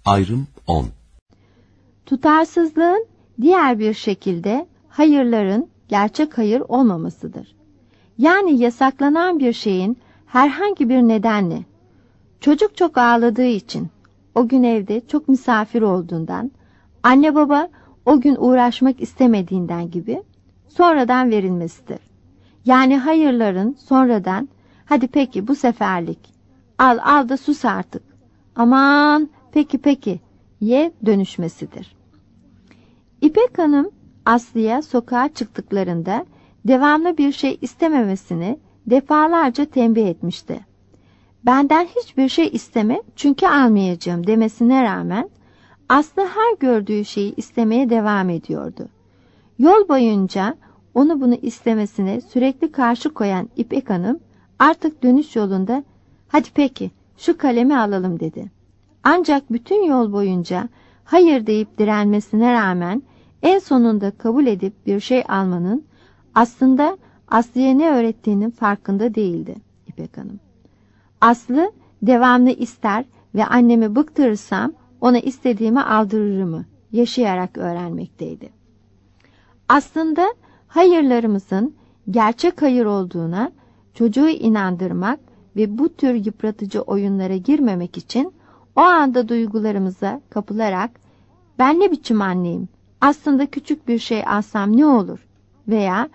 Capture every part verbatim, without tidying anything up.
Ayrım on. Tutarsızlığın diğer bir şekilde hayırların gerçek hayır olmamasıdır. Yani yasaklanan bir şeyin herhangi bir nedenle, çocuk çok ağladığı için, o gün evde çok misafir olduğundan, anne baba o gün uğraşmak istemediğinden gibi sonradan verilmesidir. Yani hayırların sonradan, hadi peki bu seferlik, al al da sus artık, aman peki peki ye dönüşmesidir. İpek Hanım Aslı'ya sokağa çıktıklarında devamlı bir şey istememesini defalarca tembih etmişti. Benden hiçbir şey isteme çünkü almayacağım demesine rağmen Aslı her gördüğü şeyi istemeye devam ediyordu. Yol boyunca onu bunu istemesine sürekli karşı koyan İpek Hanım artık dönüş yolunda hadi peki şu kalemi alalım dedi. Ancak bütün yol boyunca hayır deyip direnmesine rağmen en sonunda kabul edip bir şey almanın aslında Aslı'ya ne öğrettiğinin farkında değildi İpek Hanım. Aslı devamlı ister ve annemi bıktırırsam ona istediğimi aldırırımı yaşayarak öğrenmekteydi. Aslında hayırlarımızın gerçek hayır olduğuna çocuğu inandırmak ve bu tür yıpratıcı oyunlara girmemek için o anda duygularımıza kapılarak ben ne biçim anneyim, aslında küçük bir şey alsam ne olur veya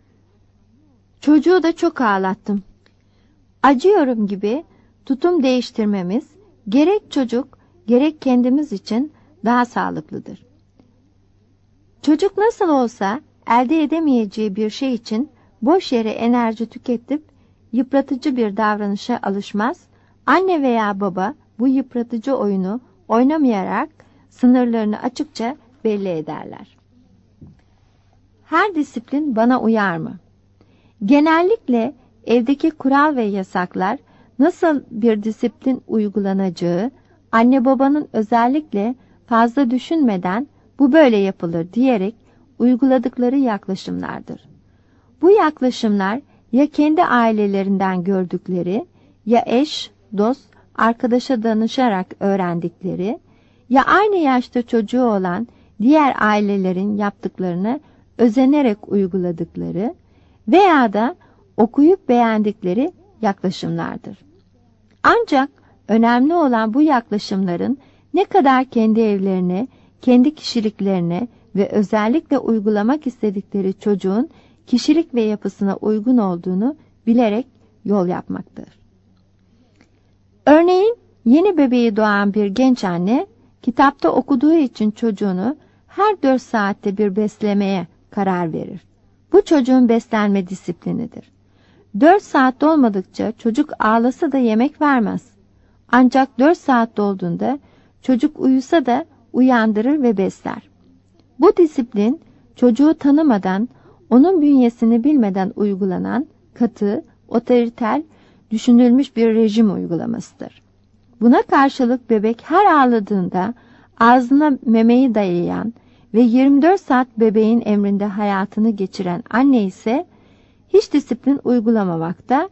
çocuğu da çok ağlattım, acıyorum gibi tutum değiştirmemiz gerek çocuk gerek kendimiz için daha sağlıklıdır. Çocuk nasıl olsa elde edemeyeceği bir şey için boş yere enerji tüketip yıpratıcı bir davranışa alışmaz, anne veya baba bu yıpratıcı oyunu oynamayarak sınırlarını açıkça belli ederler. Her disiplin bana uyar mı? Genellikle evdeki kural ve yasaklar nasıl bir disiplin uygulanacağı, anne babanın özellikle fazla düşünmeden bu böyle yapılır diyerek uyguladıkları yaklaşımlardır. Bu yaklaşımlar ya kendi ailelerinden gördükleri, ya eş, dost, arkadaşa danışarak öğrendikleri, ya aynı yaşta çocuğu olan diğer ailelerin yaptıklarını özenerek uyguladıkları veya da okuyup beğendikleri yaklaşımlardır. Ancak önemli olan bu yaklaşımların ne kadar kendi evlerine, kendi kişiliklerine ve özellikle uygulamak istedikleri çocuğun kişilik ve yapısına uygun olduğunu bilerek yol yapmaktır. Örneğin yeni bebeği doğan bir genç anne, kitapta okuduğu için çocuğunu her dört saatte bir beslemeye karar verir. Bu çocuğun beslenme disiplinidir. Dört saat dolmadıkça çocuk ağlasa da yemek vermez. Ancak dört saat dolduğunda çocuk uyusa da uyandırır ve besler. Bu disiplin çocuğu tanımadan, onun bünyesini bilmeden uygulanan katı, otoriter, düşünülmüş bir rejim uygulamasıdır. Buna karşılık bebek her ağladığında ağzına memeyi dayayan ve yirmi dört saat bebeğin emrinde hayatını geçiren anne ise hiç disiplin uygulamamakta,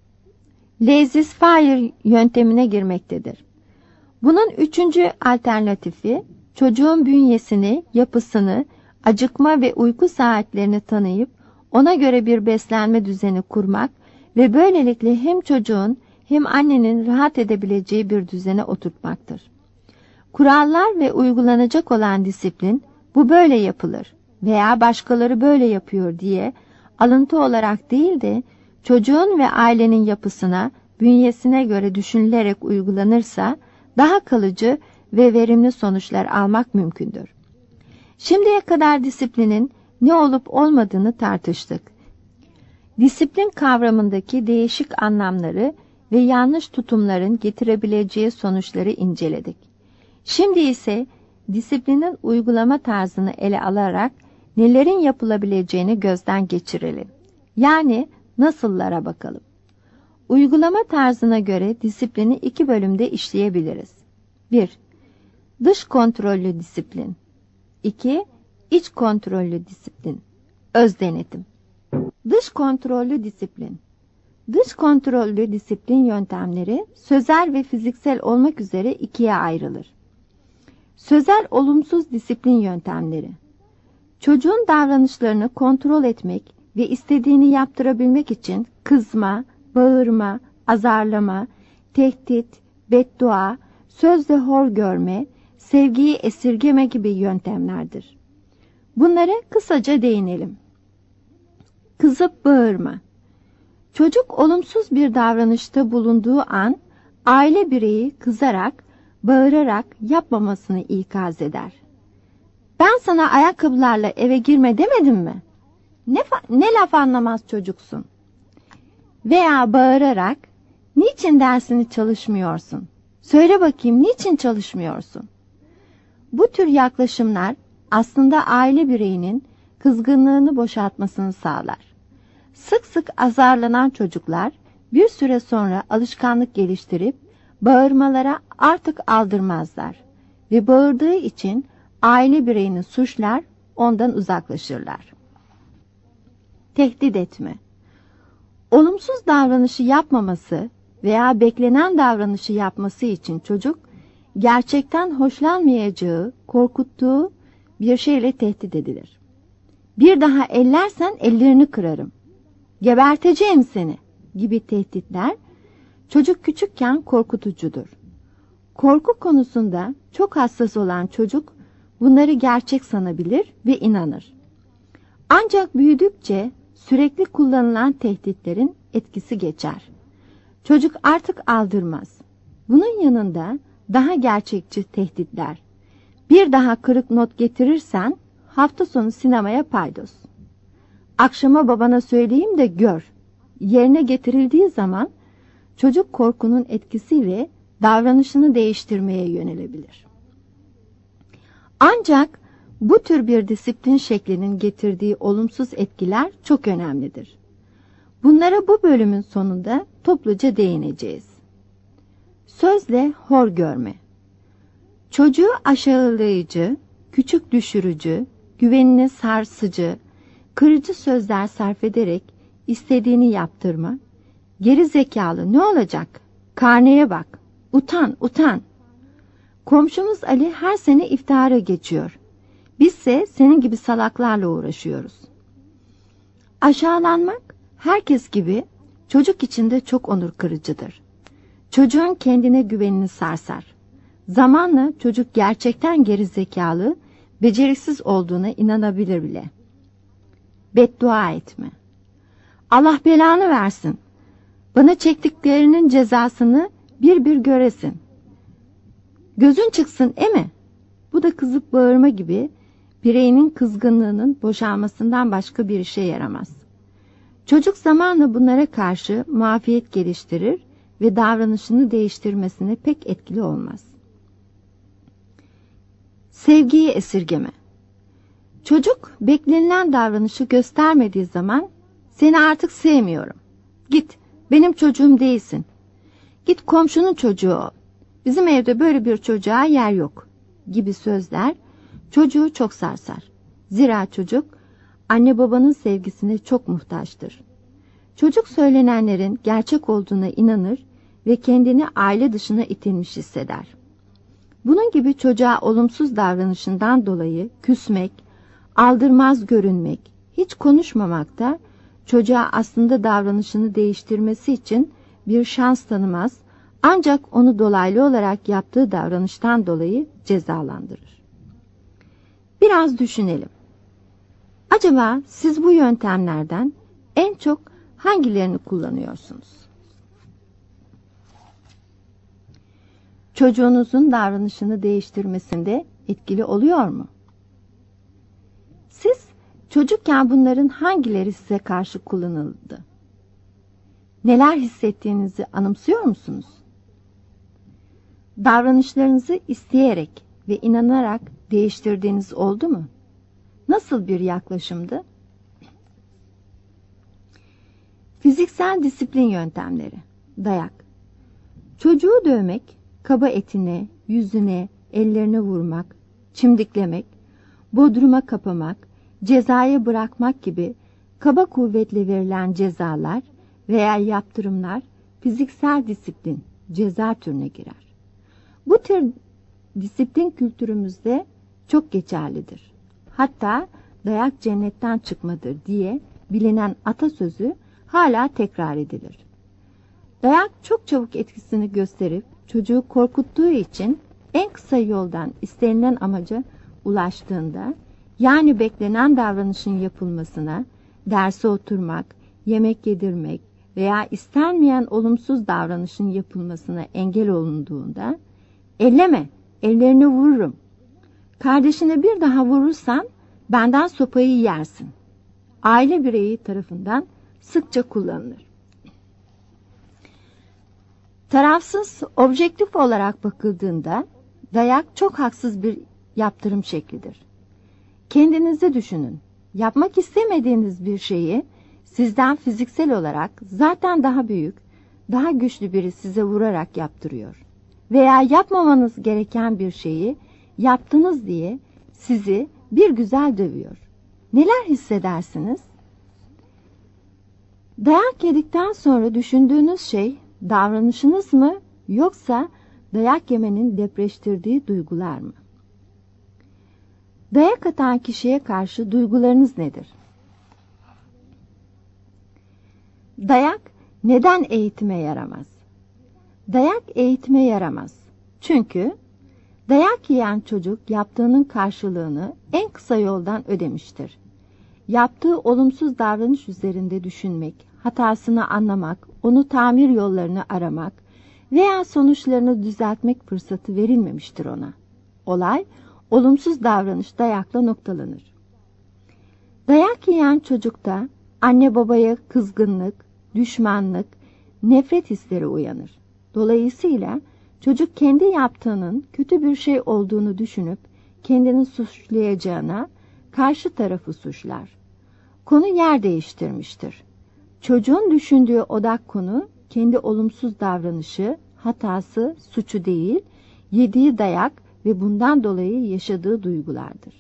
laissez-faire yöntemine girmektedir. Bunun üçüncü alternatifi, çocuğun bünyesini, yapısını, acıkma ve uyku saatlerini tanıyıp ona göre bir beslenme düzeni kurmak ve böylelikle hem çocuğun hem annenin rahat edebileceği bir düzene oturtmaktır. Kurallar ve uygulanacak olan disiplin bu böyle yapılır veya başkaları böyle yapıyor diye alıntı olarak değil de çocuğun ve ailenin yapısına, bünyesine göre düşünülerek uygulanırsa daha kalıcı ve verimli sonuçlar almak mümkündür. Şimdiye kadar disiplinin ne olup olmadığını tartıştık. Disiplin kavramındaki değişik anlamları ve yanlış tutumların getirebileceği sonuçları inceledik. Şimdi ise disiplinin uygulama tarzını ele alarak nelerin yapılabileceğini gözden geçirelim. Yani nasıllara bakalım. Uygulama tarzına göre disiplini iki bölümde işleyebiliriz. bir Dış kontrollü disiplin. iki İç kontrollü disiplin. Öz denetim. Dış kontrollü disiplin. Dış kontrollü disiplin yöntemleri sözel ve fiziksel olmak üzere ikiye ayrılır. Sözel olumsuz disiplin yöntemleri. Çocuğun davranışlarını kontrol etmek ve istediğini yaptırabilmek için kızma, bağırma, azarlama, tehdit, beddua, sözle hor görme, sevgiyi esirgeme gibi yöntemlerdir. Bunlara kısaca değinelim. Kızıp bağırma. Çocuk olumsuz bir davranışta bulunduğu an aile bireyi kızarak, bağırarak yapmamasını ikaz eder. Ben sana ayakkabılarla eve girme demedim mi? Ne, ne laf anlamaz çocuksun. Veya bağırarak, niçin dersini çalışmıyorsun? Söyle bakayım, niçin çalışmıyorsun? Bu tür yaklaşımlar aslında aile bireyinin kızgınlığını boşaltmasını sağlar. Sık sık azarlanan çocuklar bir süre sonra alışkanlık geliştirip bağırmalara artık aldırmazlar ve bağırdığı için aile bireyini suçlar, ondan uzaklaşırlar. Tehdit etme. Olumsuz davranışı yapmaması veya beklenen davranışı yapması için çocuk gerçekten hoşlanmayacağı, korkuttuğu bir şeyle tehdit edilir. Bir daha ellersen ellerini kırarım, geberteceğim seni gibi tehditler çocuk küçükken korkutucudur. Korku konusunda çok hassas olan çocuk bunları gerçek sanabilir ve inanır. Ancak büyüdükçe sürekli kullanılan tehditlerin etkisi geçer. Çocuk artık aldırmaz. Bunun yanında daha gerçekçi tehditler. Bir daha kırık not getirirsen hafta sonu sinemaya paydos. Akşama babana söyleyeyim de gör. Yerine getirildiği zaman çocuk korkunun etkisiyle davranışını değiştirmeye yönelebilir. Ancak bu tür bir disiplin şeklinin getirdiği olumsuz etkiler çok önemlidir. Bunlara bu bölümün sonunda topluca değineceğiz. Sözle hor görme. Çocuğu aşağılayıcı, küçük düşürücü, güvenini sarsıcı, kırıcı sözler sarf ederek istediğini yaptırma, geri zekalı ne olacak, karneye bak, utan utan. Komşumuz Ali her sene iftara geçiyor. Bizse senin gibi salaklarla uğraşıyoruz. Aşağılanmak herkes gibi çocuk için de çok onur kırıcıdır. Çocuğun kendine güvenini sarsar. Zamanla çocuk gerçekten gerizekalı, beceriksiz olduğuna inanabilir bile. Beddua etme. Allah belanı versin. Bana çektiklerinin cezasını bir bir göresin. Gözün çıksın emi. Bu da kızıp bağırma gibi bireyinin kızgınlığının boşalmasından başka bir işe yaramaz. Çocuk zamanla bunlara karşı muafiyet geliştirir ve davranışını değiştirmesine pek etkili olmaz. Sevgiyi esirgeme. Çocuk beklenilen davranışı göstermediği zaman seni artık sevmiyorum. Git, benim çocuğum değilsin. Git komşunun çocuğu ol. Bizim evde böyle bir çocuğa yer yok gibi sözler çocuğu çok sarsar. Zira çocuk anne babanın sevgisine çok muhtaçtır. Çocuk söylenenlerin gerçek olduğuna inanır ve kendini aile dışına itilmiş hisseder. Bunun gibi çocuğa olumsuz davranışından dolayı küsmek, aldırmaz görünmek, hiç konuşmamak da çocuğa aslında davranışını değiştirmesi için bir şans tanımaz, ancak onu dolaylı olarak yaptığı davranıştan dolayı cezalandırır. Biraz düşünelim. Acaba siz bu yöntemlerden en çok hangilerini kullanıyorsunuz? Çocuğunuzun davranışını değiştirmesinde etkili oluyor mu? Siz çocukken bunların hangileri size karşı kullanıldı? Neler hissettiğinizi anımsıyor musunuz? Davranışlarınızı isteyerek ve inanarak değiştirdiğiniz oldu mu? Nasıl bir yaklaşımdı? Fiziksel disiplin yöntemleri. Dayak. Çocuğu dövmek, kaba etine, yüzüne, ellerine vurmak, çimdiklemek, bodruma kapamak, cezaya bırakmak gibi kaba kuvvetle verilen cezalar veya yaptırımlar fiziksel disiplin, ceza türüne girer. Bu tür disiplin kültürümüzde çok geçerlidir. Hatta dayak cennetten çıkmadır diye bilinen atasözü hala tekrar edilir. Dayak çok çabuk etkisini gösterip çocuğu korkuttuğu için en kısa yoldan istenilen amaca ulaştığında, yani beklenen davranışın yapılmasına, derse oturmak, yemek yedirmek veya istenmeyen olumsuz davranışın yapılmasına engel olunduğunda, elleme, ellerini vururum, kardeşine bir daha vurursan benden sopayı yersin, aile bireyi tarafından sıkça kullanılır. Tarafsız, objektif olarak bakıldığında dayak çok haksız bir yaptırım şeklidir. Kendinizi düşünün. Yapmak istemediğiniz bir şeyi sizden fiziksel olarak zaten daha büyük, daha güçlü biri size vurarak yaptırıyor. Veya yapmamanız gereken bir şeyi yaptınız diye sizi bir güzel dövüyor. Neler hissedersiniz? Dayak yedikten sonra düşündüğünüz şey davranışınız mı, yoksa dayak yemenin depreştirdiği duygular mı? Dayak atan kişiye karşı duygularınız nedir? Dayak neden eğitime yaramaz? Dayak eğitime yaramaz. Çünkü dayak yiyen çocuk yaptığının karşılığını en kısa yoldan ödemiştir. Yaptığı olumsuz davranış üzerinde düşünmek, hatasını anlamak, onu tamir yollarını aramak veya sonuçlarını düzeltmek fırsatı verilmemiştir ona. Olay, olumsuz davranış dayakla noktalanır. Dayak yiyen çocukta anne babaya kızgınlık, düşmanlık, nefret hisleri uyanır. Dolayısıyla çocuk kendi yaptığının kötü bir şey olduğunu düşünüp kendini suçlayacağına karşı tarafı suçlar. Konu yer değiştirmiştir. Çocuğun düşündüğü odak konu kendi olumsuz davranışı, hatası, suçu değil, yediği dayak ve bundan dolayı yaşadığı duygulardır.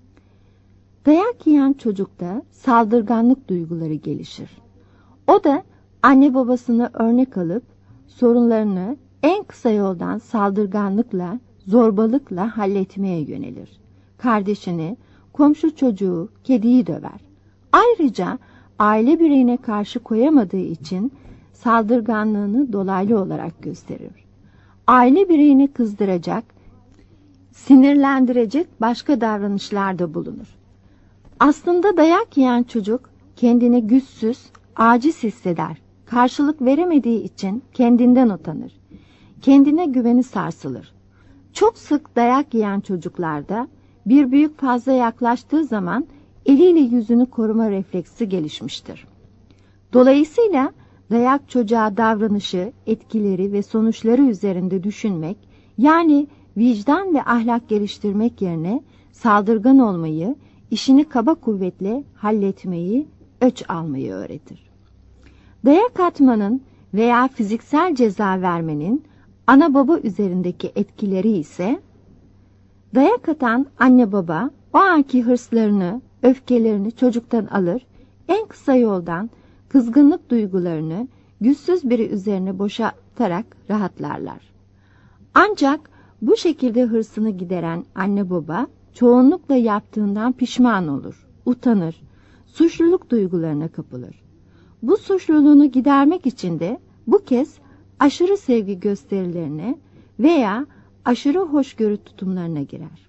Dayak yiyen çocukta saldırganlık duyguları gelişir. O da anne babasını örnek alıp sorunlarını en kısa yoldan saldırganlıkla, zorbalıkla halletmeye yönelir. Kardeşini, komşu çocuğu, kediyi döver. Ayrıca aile bireyine karşı koyamadığı için saldırganlığını dolaylı olarak gösterir. Aile bireyini kızdıracak, sinirlendirecek başka davranışlarda bulunur. Aslında dayak yiyen çocuk kendini güçsüz, aciz hisseder. Karşılık veremediği için kendinden utanır. Kendine güveni sarsılır. Çok sık dayak yiyen çocuklarda bir büyük fazla yaklaştığı zaman eliyle yüzünü koruma refleksi gelişmiştir. Dolayısıyla dayak çocuğa davranışı, etkileri ve sonuçları üzerinde düşünmek, yani vicdan ve ahlak geliştirmek yerine saldırgan olmayı, işini kaba kuvvetle halletmeyi, öç almayı öğretir. Dayak atmanın veya fiziksel ceza vermenin ana baba üzerindeki etkileri ise, dayak atan anne baba o anki hırslarını, öfkelerini çocuktan alır, en kısa yoldan kızgınlık duygularını güçsüz biri üzerine boşaltarak rahatlarlar. Ancak bu şekilde hırsını gideren anne baba çoğunlukla yaptığından pişman olur, utanır, suçluluk duygularına kapılır. Bu suçluluğunu gidermek için de bu kez aşırı sevgi gösterilerine veya aşırı hoşgörü tutumlarına girer.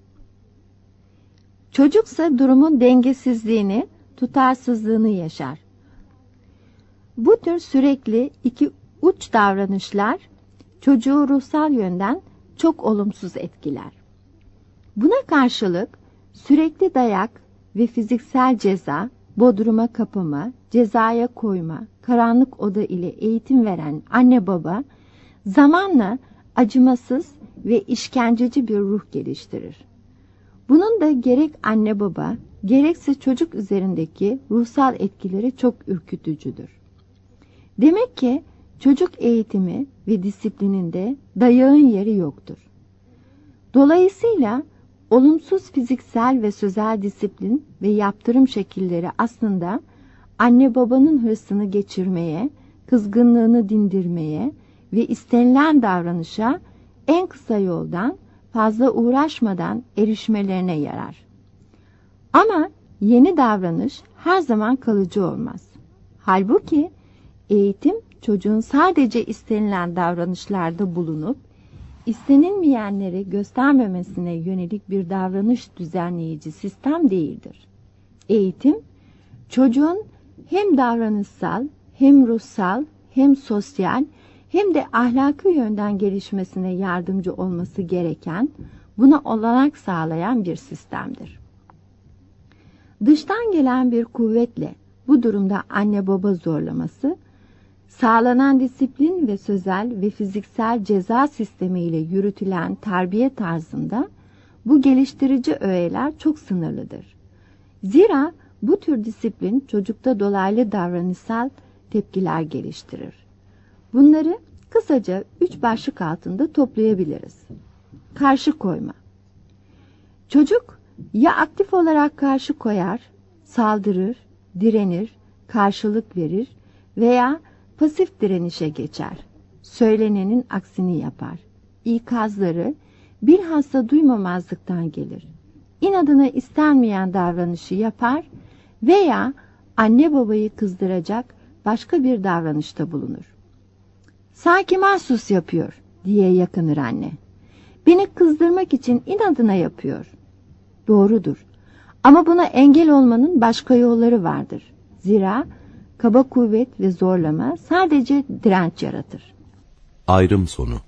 Çocuksa durumun dengesizliğini, tutarsızlığını yaşar. Bu tür sürekli iki uç davranışlar çocuğu ruhsal yönden çok olumsuz etkiler. Buna karşılık sürekli dayak ve fiziksel ceza, bodruma kapama, cezaya koyma, karanlık oda ile eğitim veren anne baba zamanla acımasız ve işkenceci bir ruh geliştirir. Bunun da gerek anne baba, gerekse çocuk üzerindeki ruhsal etkileri çok ürkütücüdür. Demek ki çocuk eğitimi ve disiplininde dayağın yeri yoktur. Dolayısıyla olumsuz fiziksel ve sözel disiplin ve yaptırım şekilleri aslında anne babanın hırsını geçirmeye, kızgınlığını dindirmeye ve istenilen davranışa en kısa yoldan fazla uğraşmadan erişmelerine yarar. Ama yeni davranış her zaman kalıcı olmaz. Halbuki eğitim çocuğun sadece istenilen davranışlarda bulunup istenilmeyenleri göstermemesine yönelik bir davranış düzenleyici sistem değildir. Eğitim, çocuğun hem davranışsal, hem ruhsal, hem sosyal, hem de ahlaki yönden gelişmesine yardımcı olması gereken, buna olanak sağlayan bir sistemdir. Dıştan gelen bir kuvvetle bu durumda anne baba zorlaması, sağlanan disiplin ve sözel ve fiziksel ceza sistemiyle yürütülen terbiye tarzında bu geliştirici öğeler çok sınırlıdır. Zira bu tür disiplin çocukta dolaylı davranışsal tepkiler geliştirir. Bunları kısaca üç başlık altında toplayabiliriz. Karşı koyma. Çocuk ya aktif olarak karşı koyar, saldırır, direnir, karşılık verir veya pasif direnişe geçer. Söylenenin aksini yapar. İkazları bilhassa duymamazlıktan gelir. İnadına istenmeyen davranışı yapar veya anne babayı kızdıracak başka bir davranışta bulunur. Sanki mahsus yapıyor diye yakınır anne. Beni kızdırmak için inadına yapıyor. Doğrudur. Ama buna engel olmanın başka yolları vardır. Zira kaba kuvvet ve zorlama sadece direnç yaratır. Ayrım sonu.